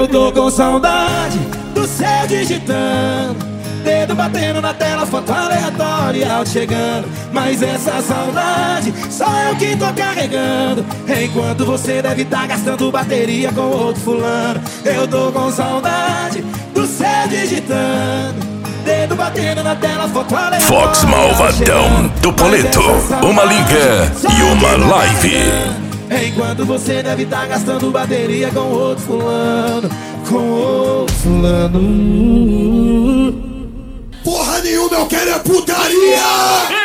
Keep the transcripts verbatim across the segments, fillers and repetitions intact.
tô com saudade do céu digitando, dedo batendo na tela, foto aleatória, áudio chegando. Mas essa saudade só eu que tô carregando, enquanto você deve tá gastando bateria com outro fulano. Eu tô com saudade do céu digitando, dedo batendo na tela, foto aleatória. Fox Malvadão do Poleto, uma liga e uma live. Enquanto você deve tá gastando bateria com outro fulano, com outro fulano. Porra nenhuma, eu quero é putaria!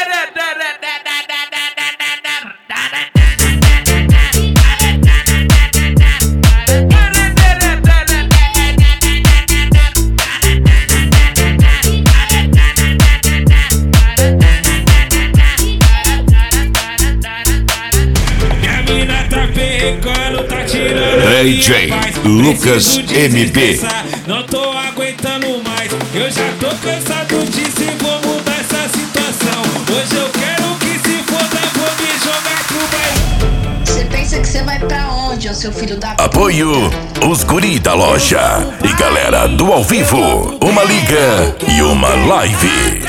D J Lucas M B. Não tô aguentando mais, eu já tô cansado disso e vou mudar essa situação. Hoje eu quero que se foda, vou me jogar pro bairro. Você pensa que você vai pra onde, ô seu filho da puta? Apoio os guri da loja e galera do ao vivo, uma liga e uma live.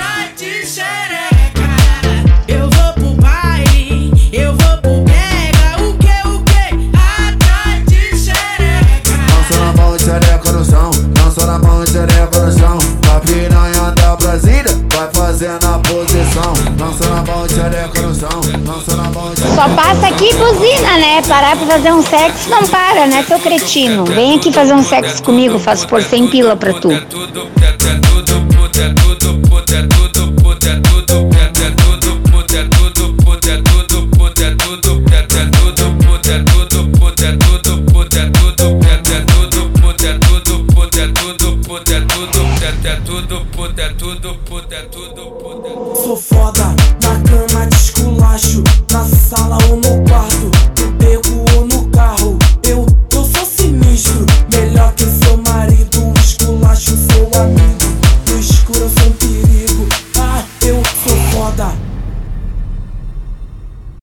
Xereca no chão, dança na mão e xereca no chão. A piranha da Brasília vai fazendo a posição. Dança na mão e xereca no chão, dança na mão e xereca. Só passa aqui e buzina, né? Parar pra fazer um sexo não para, né, seu cretino? Vem aqui fazer um sexo comigo, faço por cem pila pra tu. Sou foda,